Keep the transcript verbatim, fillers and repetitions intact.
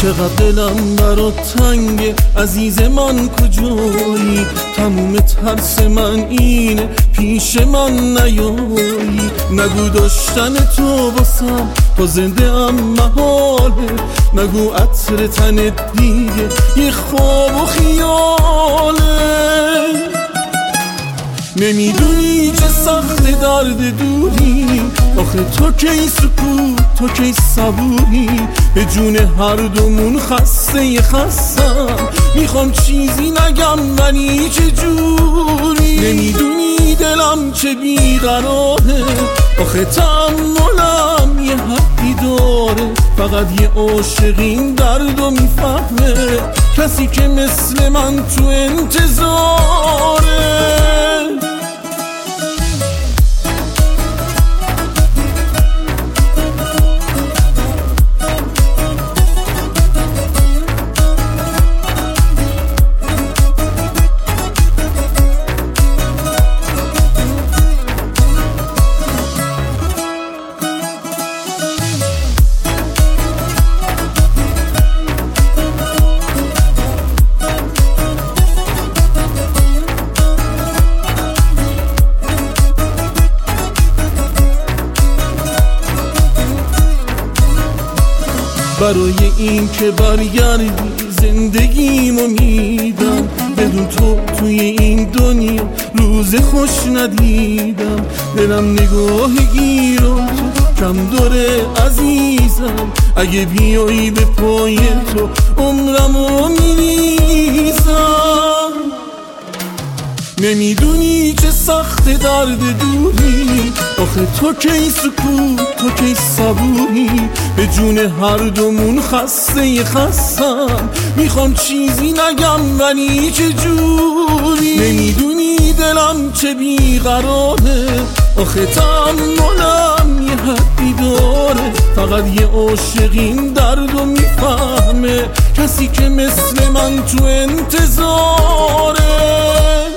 چقدر دلم برات تنگه عزیز من کجایی، تموم ترس من اینه پیش من نیایی. نگو داشتن تو باسم تا زنده ام محاله، نگو عطر تنت دیگه یه خواب و خیاله. نمیدونی چه سخت درد دوری، آخه تو کی سکوت تو کی صبوری، به جون هر دومون خسته خستم، میخوام چیزی نگم منی چه جوری. نمیدونی دلم چه بیقراره، آخه تحملم یه حدی داره، فقط یه عاشقین دردو میفهمه، کسی که مثل من تو انتظاره. برای این که برگردی زندگیمو میدم، بدون تو توی این دنیا روز خوش ندیدم. دلم نگاه گیر و تو کم داره عزیزم، اگه بیایی به پای تو عمرمو میریزم. نمیدونی چه سخت درد دوری، آخه تو کی سکوت تو کی صبوری، به جون هر دومون خسته خستم، میخوام چیزی نگم ولی چه جوری. نمیدونی دلم چه بیقراره، آخه تحملم یه حدی داره، فقط یه عاشقین دردو میفهمه، کسی که مثل من تو انتظاره.